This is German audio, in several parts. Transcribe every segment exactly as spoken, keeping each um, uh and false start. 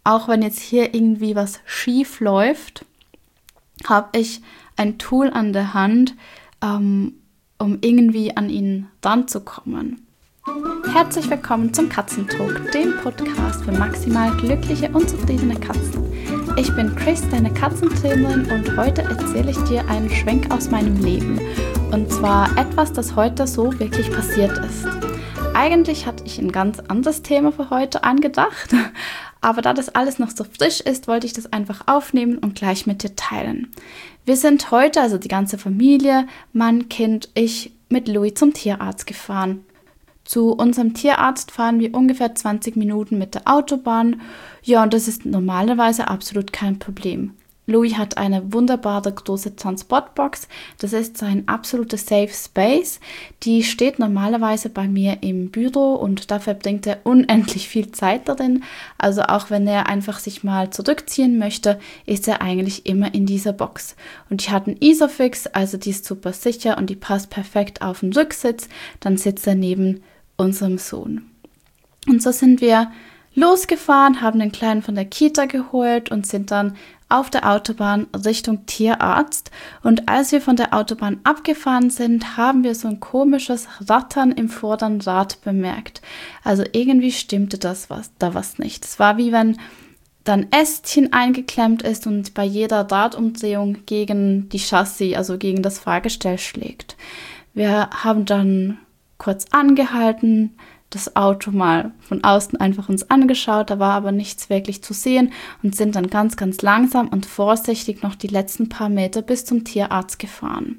auch wenn jetzt hier irgendwie was schief läuft, habe ich ein Tool an der Hand, ähm, um irgendwie an ihn ranzukommen. Herzlich willkommen zum Katzentalk, dem Podcast für maximal glückliche und zufriedene Katzen. Ich bin Chris, deine Katzentrainerin, und heute erzähle ich dir einen Schwenk aus meinem Leben. Und zwar etwas, das heute so wirklich passiert ist. Eigentlich hatte ich ein ganz anderes Thema für heute angedacht, aber da das alles noch so frisch ist, wollte ich das einfach aufnehmen und gleich mit dir teilen. Wir sind heute, also die ganze Familie, Mann, Kind, ich, mit Louis zum Tierarzt gefahren. Zu unserem Tierarzt fahren wir ungefähr zwanzig Minuten mit der Autobahn. Ja, und das ist normalerweise absolut kein Problem. Louis hat eine wunderbare große Transportbox. Das ist sein absoluter Safe Space. Die steht normalerweise bei mir im Büro und da verbringt er unendlich viel Zeit darin. Also auch wenn er einfach sich mal zurückziehen möchte, ist er eigentlich immer in dieser Box. Und ich hatte einen Isofix, also die ist super sicher und die passt perfekt auf den Rücksitz. Dann sitzt er neben unserem Sohn. Und so sind wir losgefahren, haben den Kleinen von der Kita geholt und sind dann auf der Autobahn Richtung Tierarzt. Und als wir von der Autobahn abgefahren sind, haben wir so ein komisches Rattern im vorderen Rad bemerkt. Also irgendwie stimmte das was, da was nicht. Es war wie wenn dann Ästchen eingeklemmt ist und bei jeder Radumdrehung gegen die Chassis, also gegen das Fahrgestell schlägt. Wir haben dann kurz angehalten, das Auto mal von außen einfach uns angeschaut, da war aber nichts wirklich zu sehen und sind dann ganz, ganz langsam und vorsichtig noch die letzten paar Meter bis zum Tierarzt gefahren.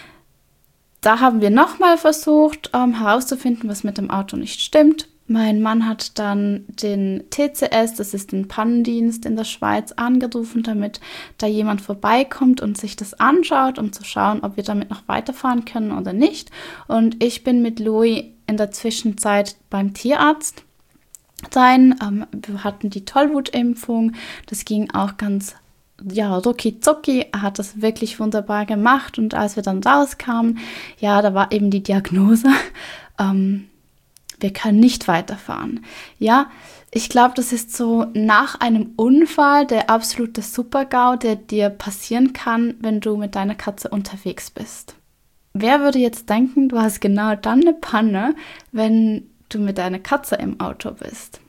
Da haben wir nochmal versucht, ähm, herauszufinden, was mit dem Auto nicht stimmt. Mein Mann hat dann den T C S, das ist den Pannendienst in der Schweiz, angerufen, damit da jemand vorbeikommt und sich das anschaut, um zu schauen, ob wir damit noch weiterfahren können oder nicht. Und ich bin mit Louis in der Zwischenzeit beim Tierarzt sein. Ähm, wir hatten die Tollwutimpfung, das ging auch ganz ja, rucki zucki, er hat das wirklich wunderbar gemacht und als wir dann rauskamen, ja, da war eben die Diagnose, ähm, wir können nicht weiterfahren. Ja, ich glaube, das ist so nach einem Unfall der absolute Super-GAU, der dir passieren kann, wenn du mit deiner Katze unterwegs bist. Wer würde jetzt denken, du hast genau dann eine Panne, wenn du mit deiner Katze im Auto bist?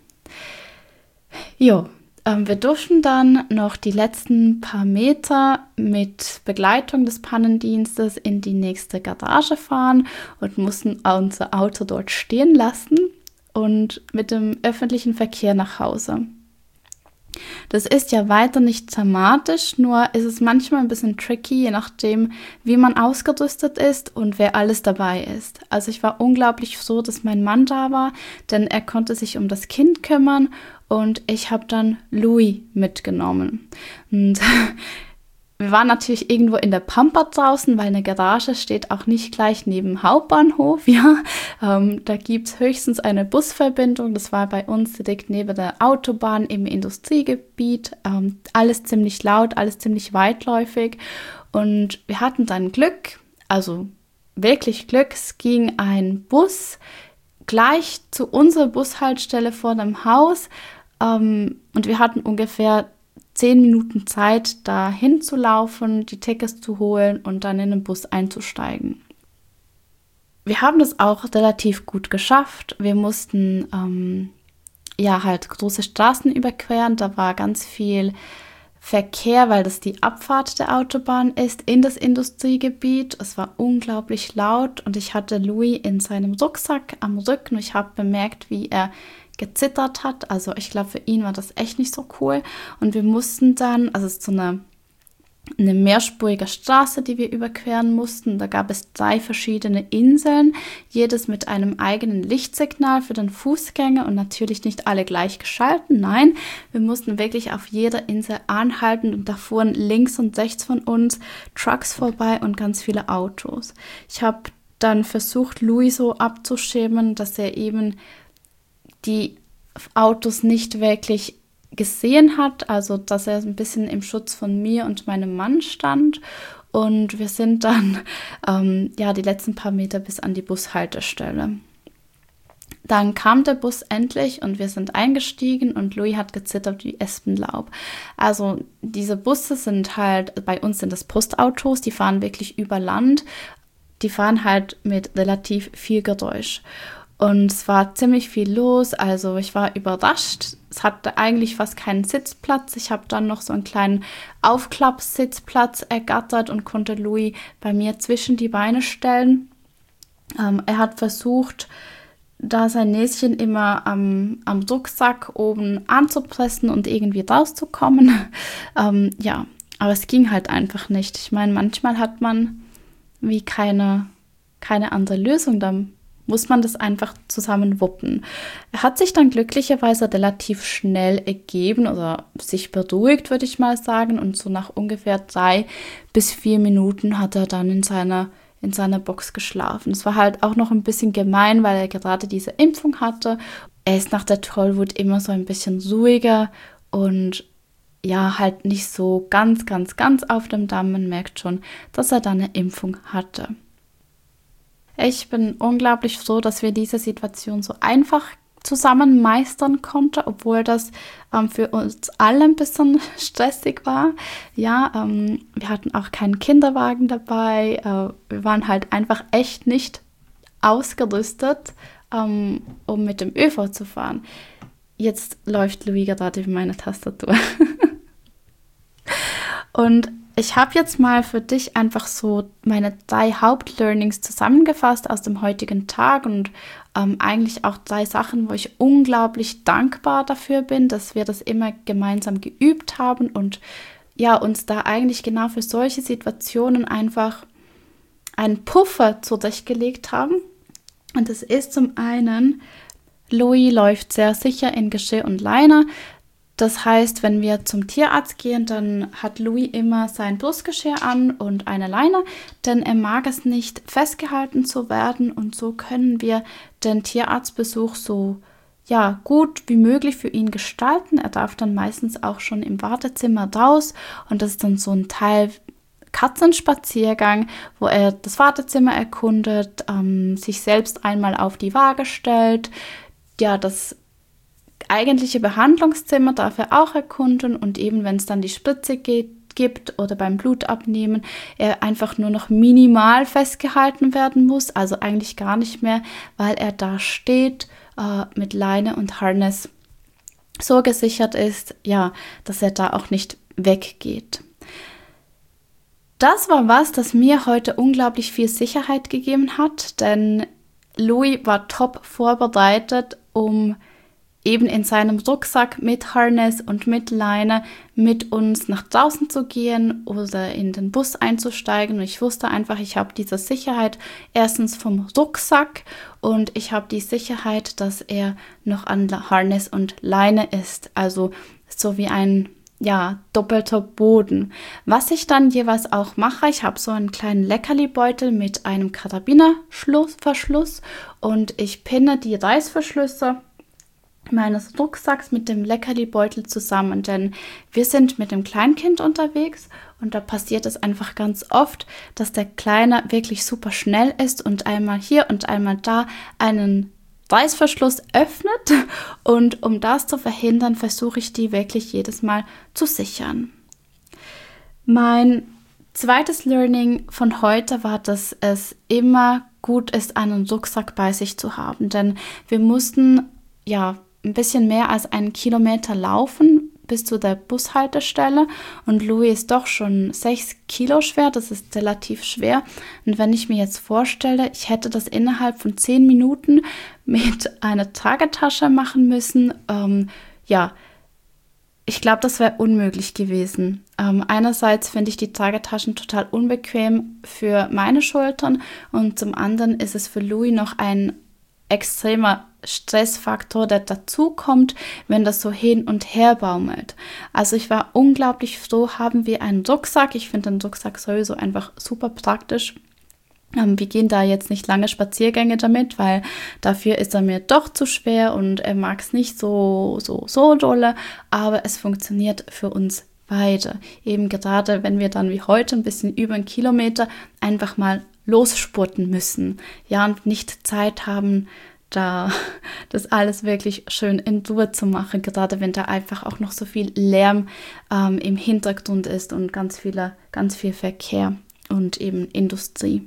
Jo, ähm, wir durften dann noch die letzten paar Meter mit Begleitung des Pannendienstes in die nächste Garage fahren und mussten unser Auto dort stehen lassen und mit dem öffentlichen Verkehr nach Hause. Das ist ja weiter nicht dramatisch, nur ist es manchmal ein bisschen tricky, je nachdem, wie man ausgerüstet ist und wer alles dabei ist. Also ich war unglaublich froh, dass mein Mann da war, denn er konnte sich um das Kind kümmern und ich habe dann Louis mitgenommen. Und wir waren natürlich irgendwo in der Pampa draußen, weil eine Garage steht auch nicht gleich neben Hauptbahnhof. Ja, ähm, da gibt es höchstens eine Busverbindung. Das war bei uns direkt neben der Autobahn im Industriegebiet. Ähm, alles ziemlich laut, alles ziemlich weitläufig. Und wir hatten dann Glück, also wirklich Glück. Es ging ein Bus gleich zu unserer Bushaltestelle vor dem Haus. Ähm, und wir hatten ungefähr zehn Minuten Zeit, da hinzulaufen, die Tickets zu holen und dann in den Bus einzusteigen. Wir haben das auch relativ gut geschafft. Wir mussten ähm, ja halt große Straßen überqueren. Da war ganz viel Verkehr, weil das die Abfahrt der Autobahn ist in das Industriegebiet. Es war unglaublich laut und ich hatte Louis in seinem Rucksack am Rücken. Ich habe bemerkt, wie er gezittert hat. Also ich glaube, für ihn war das echt nicht so cool. Und wir mussten dann, also es ist so eine, eine mehrspurige Straße, die wir überqueren mussten. Da gab es drei verschiedene Inseln, jedes mit einem eigenen Lichtsignal für den Fußgänger und natürlich nicht alle gleich geschalten. Nein, wir mussten wirklich auf jeder Insel anhalten und da fuhren links und rechts von uns Trucks vorbei und ganz viele Autos. Ich habe dann versucht, Louis so abzuschirmen, dass er eben die Autos nicht wirklich gesehen hat, also dass er ein bisschen im Schutz von mir und meinem Mann stand. Und wir sind dann ähm, ja die letzten paar Meter bis an die Bushaltestelle. Dann kam der Bus endlich und wir sind eingestiegen und Louis hat gezittert wie Espenlaub. Also diese Busse sind halt, bei uns sind das Postautos, die fahren wirklich über Land. Die fahren halt mit relativ viel Geräusch. Und es war ziemlich viel los, also ich war überrascht. Es hatte eigentlich fast keinen Sitzplatz. Ich habe dann noch so einen kleinen Aufklappsitzplatz ergattert und konnte Louis bei mir zwischen die Beine stellen. Ähm, er hat versucht, da sein Näschen immer am, am Rucksack oben anzupressen und irgendwie rauszukommen. ähm, ja, aber es ging halt einfach nicht. Ich meine, manchmal hat man wie keine, keine andere Lösung, dann muss man das einfach zusammen wuppen. Er hat sich dann glücklicherweise relativ schnell ergeben oder sich beruhigt, würde ich mal sagen. Und so nach ungefähr drei bis vier Minuten hat er dann in seiner in seiner Box geschlafen. Es war halt auch noch ein bisschen gemein, weil er gerade diese Impfung hatte. Er ist nach der Tollwut immer so ein bisschen ruhiger und ja, halt nicht so ganz, ganz, ganz auf dem Damm. Man merkt schon, dass er da eine Impfung hatte. Ich bin unglaublich froh, dass wir diese Situation so einfach zusammen meistern konnten, obwohl das ähm, für uns alle ein bisschen stressig war. Ja, ähm, wir hatten auch keinen Kinderwagen dabei. Äh, wir waren halt einfach echt nicht ausgerüstet, ähm, um mit dem ÖV zu fahren. Jetzt läuft Louis gerade über meine Tastatur. Und ich habe jetzt mal für dich einfach so meine drei Hauptlearnings zusammengefasst aus dem heutigen Tag und ähm, eigentlich auch drei Sachen, wo ich unglaublich dankbar dafür bin, dass wir das immer gemeinsam geübt haben und ja, uns da eigentlich genau für solche Situationen einfach einen Puffer zurechtgelegt haben. Und das ist zum einen, Louis läuft sehr sicher in Geschirr und Leine. Das heißt, wenn wir zum Tierarzt gehen, dann hat Louis immer sein Brustgeschirr an und eine Leine, denn er mag es nicht, festgehalten zu werden. Und so können wir den Tierarztbesuch so ja, gut wie möglich für ihn gestalten. Er darf dann meistens auch schon im Wartezimmer raus und das ist dann so ein Teil Katzenspaziergang, wo er das Wartezimmer erkundet, ähm, sich selbst einmal auf die Waage stellt, ja, das eigentliche Behandlungszimmer darf er auch erkunden und eben, wenn es dann die Spritze geht, gibt oder beim Blutabnehmen, er einfach nur noch minimal festgehalten werden muss, also eigentlich gar nicht mehr, weil er da steht äh, mit Leine und Harness so gesichert ist, ja, dass er da auch nicht weggeht. Das war was, das mir heute unglaublich viel Sicherheit gegeben hat, denn Louis war top vorbereitet, um eben in seinem Rucksack mit Harness und mit Leine mit uns nach draußen zu gehen oder in den Bus einzusteigen. Und ich wusste einfach, ich habe diese Sicherheit erstens vom Rucksack und ich habe die Sicherheit, dass er noch an Harness und Leine ist. Also so wie ein ja, doppelter Boden. Was ich dann jeweils auch mache, ich habe so einen kleinen Leckerli-Beutel mit einem Karabinerverschluss und ich pinne die Reißverschlüsse meines Rucksacks mit dem Leckerli-Beutel zusammen, denn wir sind mit dem Kleinkind unterwegs und da passiert es einfach ganz oft, dass der Kleine wirklich super schnell ist und einmal hier und einmal da einen Reißverschluss öffnet und um das zu verhindern, versuche ich die wirklich jedes Mal zu sichern. Mein zweites Learning von heute war, dass es immer gut ist, einen Rucksack bei sich zu haben, denn wir mussten ja ein bisschen mehr als einen Kilometer laufen bis zu der Bushaltestelle und Louis ist doch schon sechs Kilo schwer, das ist relativ schwer und wenn ich mir jetzt vorstelle, ich hätte das innerhalb von zehn Minuten mit einer Tragetasche machen müssen, ähm, ja, ich glaube, das wäre unmöglich gewesen. Ähm, einerseits finde ich die Tragetaschen total unbequem für meine Schultern und zum anderen ist es für Louis noch ein extremer Stressfaktor, der dazu kommt, wenn das so hin und her baumelt. Also ich war unglaublich froh, haben wir einen Rucksack. Ich finde den Rucksack sowieso einfach super praktisch. Ähm, wir gehen da jetzt nicht lange Spaziergänge damit, weil dafür ist er mir doch zu schwer und er mag es nicht so, so, so dolle, aber es funktioniert für uns beide. Eben gerade, wenn wir dann wie heute ein bisschen über einen Kilometer einfach mal losspurten müssen, ja, und nicht Zeit haben, da das alles wirklich schön in Ruhe zu machen, gerade wenn da einfach auch noch so viel Lärm ähm, im Hintergrund ist und ganz viele, ganz viel Verkehr und eben Industrie.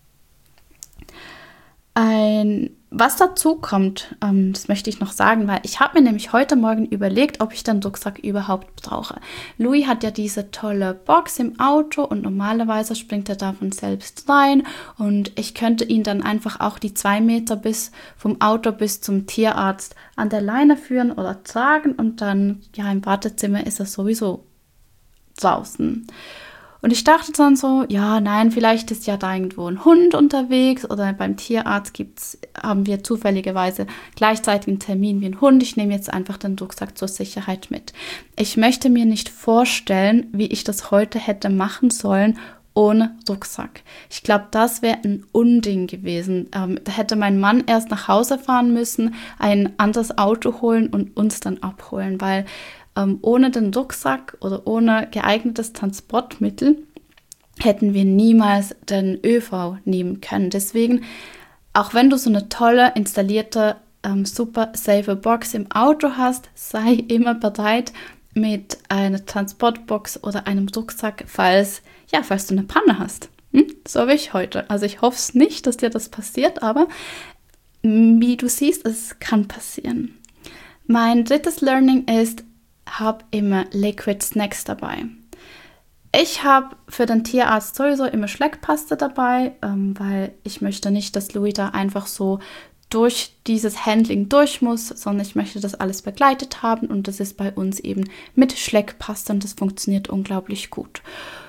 Ein, was dazu kommt, ähm, das möchte ich noch sagen, weil ich habe mir nämlich heute Morgen überlegt, ob ich den Rucksack überhaupt brauche. Louis hat ja diese tolle Box im Auto und normalerweise springt er da von selbst rein und ich könnte ihn dann einfach auch die zwei Meter bis vom Auto bis zum Tierarzt an der Leine führen oder tragen und dann, ja, im Wartezimmer ist er sowieso draußen. Und ich dachte dann so, ja, nein, vielleicht ist ja da irgendwo ein Hund unterwegs oder beim Tierarzt gibt's, haben wir zufälligerweise gleichzeitig einen Termin wie ein Hund. Ich nehme jetzt einfach den Rucksack zur Sicherheit mit. Ich möchte mir nicht vorstellen, wie ich das heute hätte machen sollen ohne Rucksack. Ich glaube, das wäre ein Unding gewesen. Ähm, da hätte mein Mann erst nach Hause fahren müssen, ein anderes Auto holen und uns dann abholen, weil ähm, ohne den Rucksack oder ohne geeignetes Transportmittel hätten wir niemals den ÖV nehmen können. Deswegen, auch wenn du so eine tolle installierte ähm, super safe Box im Auto hast, sei immer bereit mit einer Transportbox oder einem Rucksack, falls, ja, falls du eine Panne hast. Hm? So wie ich heute. Also ich hoffe es nicht, dass dir das passiert, aber wie du siehst, es kann passieren. Mein drittes Learning ist, hab immer Liquid Snacks dabei. Ich habe für den Tierarzt sowieso immer Schleckpaste dabei, ähm, weil ich möchte nicht, dass Louis da einfach so durch dieses Handling durch muss, sondern ich möchte das alles begleitet haben und das ist bei uns eben mit Schleckpaste und das funktioniert unglaublich gut.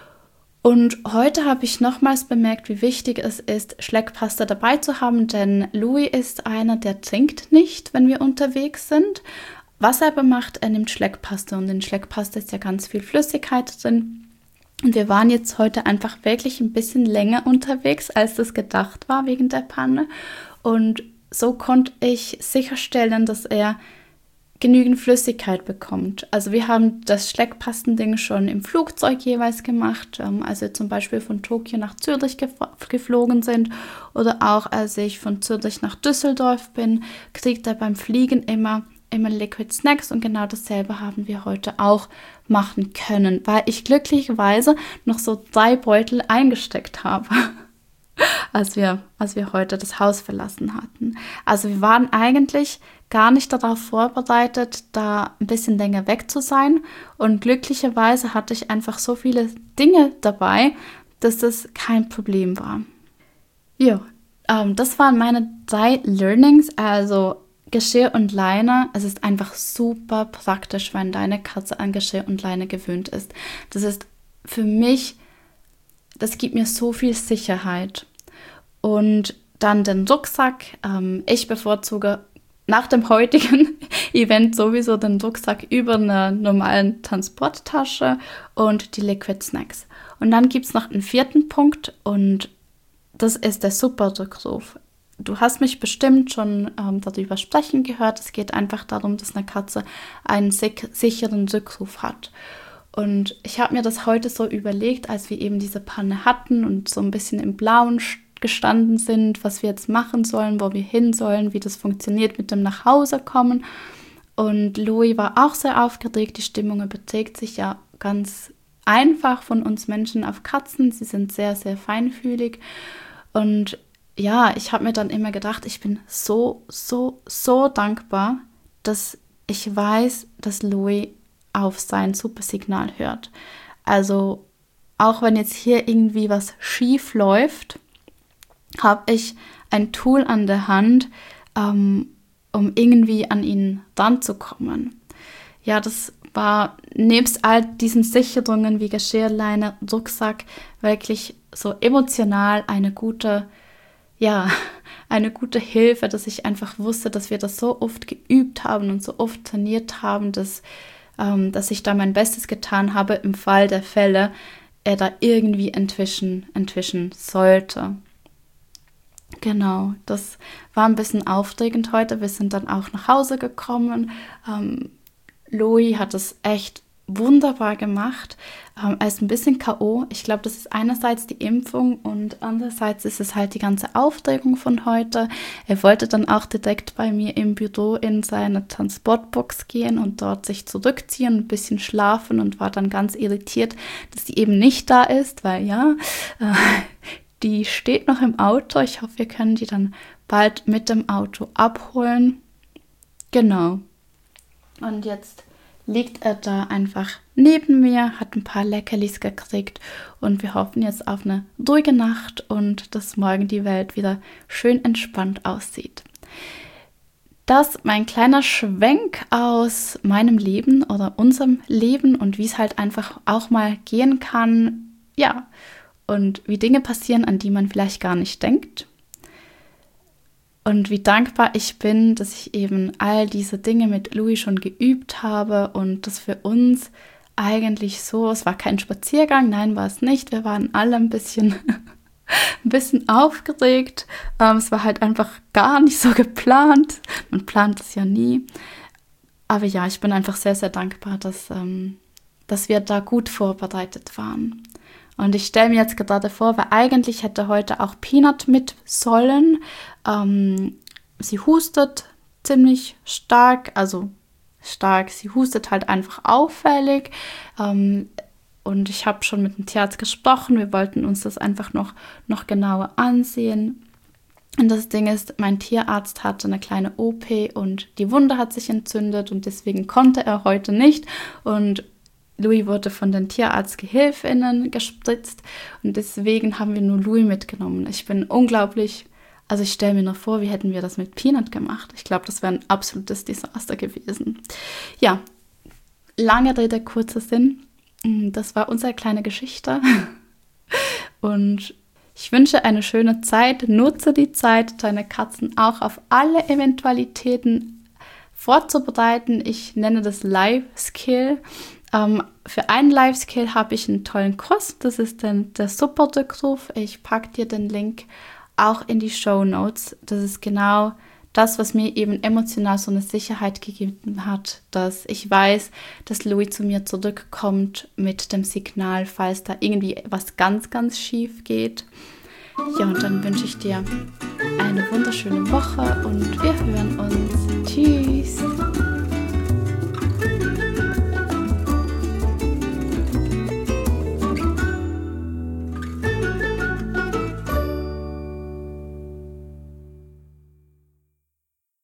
Und heute habe ich nochmals bemerkt, wie wichtig es ist, Schleckpaste dabei zu haben, denn Louis ist einer, der trinkt nicht, wenn wir unterwegs sind. Was er aber macht, er nimmt Schleckpaste und in Schleckpaste ist ja ganz viel Flüssigkeit drin. Und wir waren jetzt heute einfach wirklich ein bisschen länger unterwegs, als das gedacht war wegen der Panne. Und so konnte ich sicherstellen, dass er genügend Flüssigkeit bekommt. Also wir haben das Schleckpastending schon im Flugzeug jeweils gemacht, als wir zum Beispiel von Tokio nach Zürich gef- geflogen sind oder auch als ich von Zürich nach Düsseldorf bin, kriegt er beim Fliegen immer immer Liquid Snacks und genau dasselbe haben wir heute auch machen können, weil ich glücklicherweise noch so drei Beutel eingesteckt habe, als wir, als wir heute das Haus verlassen hatten. Also wir waren eigentlich gar nicht darauf vorbereitet, da ein bisschen länger weg zu sein und glücklicherweise hatte ich einfach so viele Dinge dabei, dass das kein Problem war. Ja, ähm, das waren meine drei Learnings, also Geschirr und Leine, es ist einfach super praktisch, wenn deine Katze an Geschirr und Leine gewöhnt ist. Das ist für mich, das gibt mir so viel Sicherheit. Und dann den Rucksack. Ähm, ich bevorzuge nach dem heutigen Event sowieso den Rucksack über einer normalen Transporttasche und die Liquid Snacks. Und dann gibt es noch einen vierten Punkt und das ist der Super-Rückruf. Du hast mich bestimmt schon ähm, darüber sprechen gehört. Es geht einfach darum, dass eine Katze einen sich- sicheren Rückruf hat. Und ich habe mir das heute so überlegt, als wir eben diese Panne hatten und so ein bisschen im Blauen gestanden sind, was wir jetzt machen sollen, wo wir hin sollen, wie das funktioniert mit dem Nachhausekommen. Und Louis war auch sehr aufgeregt. Die Stimmung überträgt sich ja ganz einfach von uns Menschen auf Katzen. Sie sind sehr, sehr feinfühlig. Und ja, ich habe mir dann immer gedacht, ich bin so, so, so dankbar, dass ich weiß, dass Louis auf sein Supersignal hört. Also auch wenn jetzt hier irgendwie was schief läuft, habe ich ein Tool an der Hand, ähm, um irgendwie an ihn dran zu kommen. Ja, das war nebst all diesen Sicherungen wie Geschirrleine, Rucksack wirklich so emotional eine gute Ja, eine gute Hilfe, dass ich einfach wusste, dass wir das so oft geübt haben und so oft trainiert haben, dass, ähm, dass ich da mein Bestes getan habe, im Fall der Fälle, er da irgendwie entwischen, entwischen sollte. Genau, das war ein bisschen aufregend heute. Wir sind dann auch nach Hause gekommen. Ähm, Louis hat es echt wunderbar gemacht. Ähm, er ist ein bisschen K O. Ich glaube, das ist einerseits die Impfung und andererseits ist es halt die ganze Aufregung von heute. Er wollte dann auch direkt bei mir im Büro in seine Transportbox gehen und dort sich zurückziehen, ein bisschen schlafen und war dann ganz irritiert, dass die eben nicht da ist, weil ja, äh, die steht noch im Auto. Ich hoffe, wir können die dann bald mit dem Auto abholen. Genau. Und jetzt liegt er da einfach neben mir, hat ein paar Leckerlis gekriegt und wir hoffen jetzt auf eine ruhige Nacht und dass morgen die Welt wieder schön entspannt aussieht. Das mein kleiner Schwenk aus meinem Leben oder unserem Leben und wie es halt einfach auch mal gehen kann, ja, und wie Dinge passieren, an die man vielleicht gar nicht denkt. Und wie dankbar ich bin, dass ich eben all diese Dinge mit Louis schon geübt habe und das für uns eigentlich so, es war kein Spaziergang, nein, war es nicht. Wir waren alle ein bisschen, ein bisschen aufgeregt. Ähm, es war halt einfach gar nicht so geplant. Man plant es ja nie. Aber ja, ich bin einfach sehr, sehr dankbar, dass, ähm, dass wir da gut vorbereitet waren. Und ich stelle mir jetzt gerade vor, weil eigentlich hätte heute auch Peanut mit sollen. Ähm, sie hustet ziemlich stark, also stark, sie hustet halt einfach auffällig. Ähm, und ich habe schon mit dem Tierarzt gesprochen, wir wollten uns das einfach noch, noch genauer ansehen. Und das Ding ist, mein Tierarzt hatte eine kleine O P und die Wunde hat sich entzündet und deswegen konnte er heute nicht. Und Louis wurde von den Tierarztgehilfinnen gespritzt und deswegen haben wir nur Louis mitgenommen. Ich bin unglaublich, also ich stelle mir noch vor, wie hätten wir das mit Peanut gemacht. Ich glaube, das wäre ein absolutes Desaster gewesen. Ja, lange Rede, kurzer Sinn. Das war unsere kleine Geschichte und ich wünsche eine schöne Zeit. Nutze die Zeit, deine Katzen auch auf alle Eventualitäten vorzubereiten. Ich nenne das Life-Skill. Ähm, für einen Life-Skill habe ich einen tollen Kurs, das ist dann der Super-Rückruf. Ich packe dir den Link auch in die Shownotes. Das ist genau das, was mir eben emotional so eine Sicherheit gegeben hat, dass ich weiß, dass Louis zu mir zurückkommt mit dem Signal, falls da irgendwie was ganz, ganz schief geht. Ja, und dann wünsche ich dir eine wunderschöne Woche und wir hören uns. Tschüss!